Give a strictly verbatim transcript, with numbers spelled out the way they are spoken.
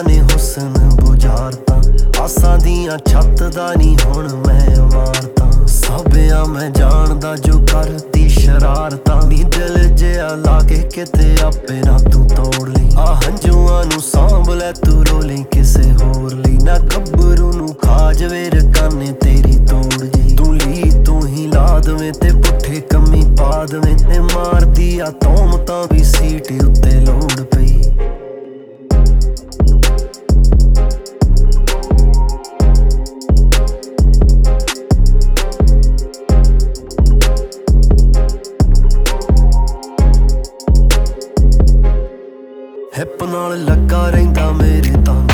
ने हुसन बुझारता आसां दियां छत दा नी हुण मैं इमारतां साबिया मैं जानदा जो करदी शरारतां नी दिल जिहा लागे किते आपे ना तू तोड़ ली आ हंजुआं नू सांभ लै तू रोली किसे होर ली ना गब्बरू नू खा जवे रकाने तेरी तोड़ जी तू ली तू ही ला दवें ते पुट्ठे कम्मी पा दवें ते मारदी आ तोहमतां भी सीट उत्ते लोड़ पई हिप नाल लगा रहिंदा मेरे तां